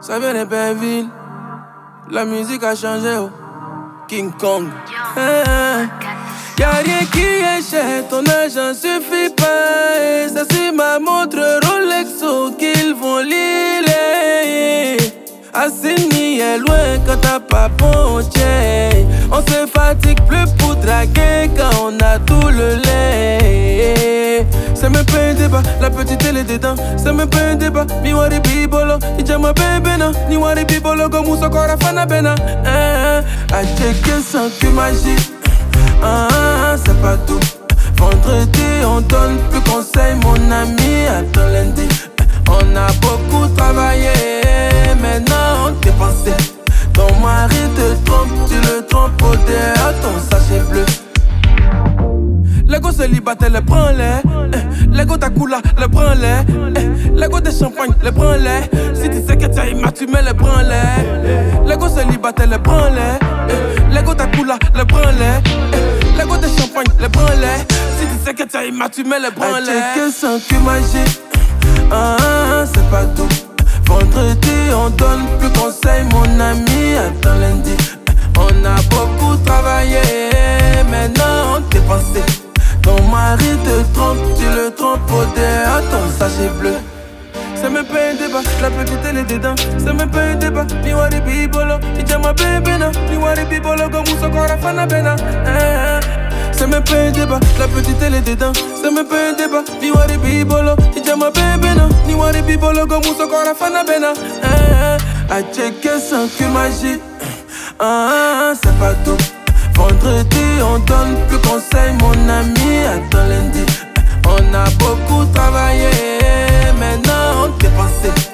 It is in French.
Ça vient des belles villes. La musique a changé, oh. King Kong. Y'a rien qui est cher, ton argent suffit pas. Et ça c'est ma montre Rolexo qu'ils vont liler. Assini est loin quand t'as pas ponché. On se fatigue plus pour draguer quand on a tout le lait. C'est même pas un débat, la petite elle est dedans. C'est même pas un débat, mi wari bibolo. Ni jama bébé non, ni wari bibolo. Comme ou sokora fana bena. A checker sans que magie. C'est pas tout. Vendredi on donne plus conseil mon ami. Attends lundi. On a beaucoup travaillé. Maintenant on dépensait. Ton mari te trompe, tu le trompes au dehors, ton sachet bleu. L'ego célibataire, le prends-les. L'ego ta coula, le prends-les. L'ego des champagnes, le prends-les. Si tu sais que tu as image, tu mets le prends-les. L'ego célibataire, le prends-les. L'ego ta coula, le prends-les. L'ego des champagnes, le prends-les. Si tu sais que tu as image, tu mets le prends-les. Checker sans que magie. C'est pas tout. Vendredi, on donne plus conseil, mon ami. Attends lundi. On a beaucoup travaillé. Maintenant, on dépensait. Ton mari te trompe, tu le trompes au dehors, ton sachet bleu. C'est même pas un débat, la petite elle est dedans. C'est même pas un débat, ni wari bibolo. Ni jama bébé non, ni wari bibolo. Comme ou sokora fana bena. C'est même pas un débat, la petite elle est dedans. C'est même pas un débat, ni wari bibolo. Ni jama bébé non, ni wari bibolo. Comme ou sokora fana bena. A checker sans que magie. C'est pas tout. Vendredi, on donne plus conseil, mon ami. Attends lundi. On a beaucoup travaillé. Maintenant, on dépensait.